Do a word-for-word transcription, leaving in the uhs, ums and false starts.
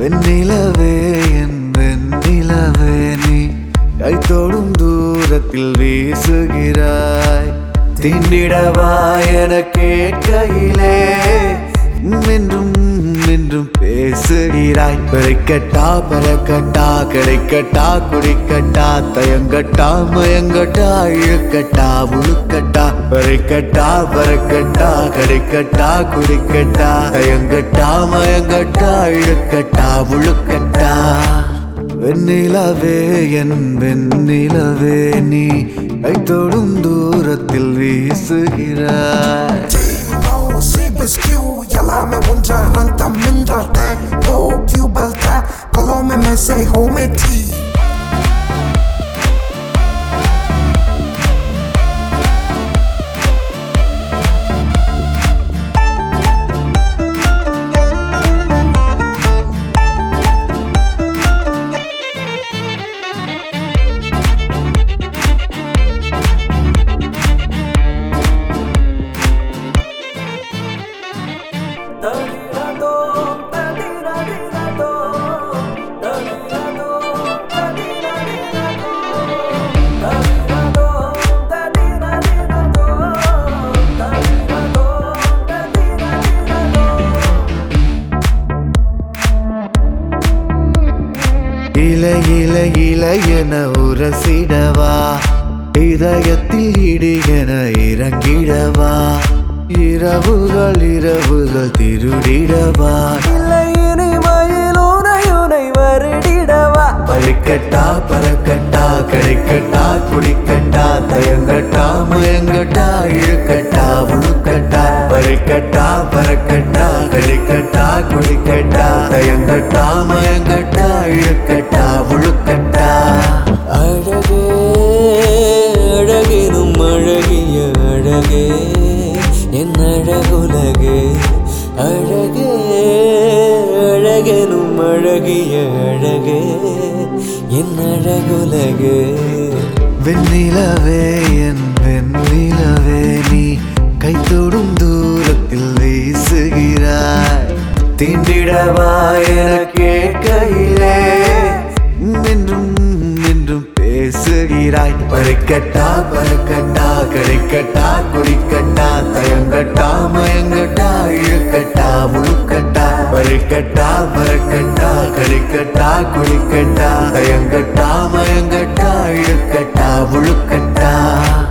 வெண்ணிலவே என் வெண்ணிலவே நீ கைத்தோடும் தூரத்தில் வீசுகிறாய். திண்டிடவா என கேட்கையிலே என்றும் என்றும் பேசுகிறாய். பறிக்கட்டா பறக்கட்டா கிடைக்கட்டா குடிக்கட்டா தயங்கட்டா மயங்கட்டா இழுக்கட்டா உழுக்கட்டா. பறிக்கட்டா பறக்கட்டா கிடைக்கட்டா குடிக்கட்டா தயங்கட்டா மயங்கட்டா இழுக்கட்டா உழுக்கட்டா. வெண்ணிலவே என் வெண்ணிலவே நீ கைத்தோடும் தூரத்தில் வீசுகிறாய். Llame un jarranta mientras te oh, balta, colome me se home tea. இலை இலை இலை என உரசிடவா இதயத்தில் இடி என இறங்கிடவா. இரவுகள் இரவுகள் திருடிடவா இல்லையினி மயிலுனை வருடிடவா. பறிக்கட்டா பறக்கட்டா கிடைக்கட்டா குடிக்கட்டா தயங்கட்டா மயங்கட்டா இழுக்கட்டா உழுக்கட்டா. பறிக்கட்டா பறக்கட்டா கிடைக்கட்டா குடிக்கட்டா தயங்கட்டா மயங்கட்டா இழுக்கட்டா உழுக்கட்டா. அழகே அழகெனும் அழகிய அழகே என் அழகுலகே. அழகே அழகெனும் அழகிய அழகே என் அழகுலகே. வெண்ணிலவே என் வெண்ணிலவே நீ கைத்தோடும் தூரத்தில் வீசுகிறாய். தீண்டிடவா என கேட்கையிலே என்றும் என்றும் பேசுகிறாய். பறிக்கட்டா பறக்கட்டா கிடைக்கட்டா குடிக்கட்டா தயங்கட்டா மயங்கட்டா இழுக்கட்டா உழுக்கட்டா. பறிக்கட்டா பறக்கட்டா கிடைக்கட்டா குடிக்கட்டா தயங்கட்டா மயங்கட்டா இழுக்கட்டா உழுக்கட்டா.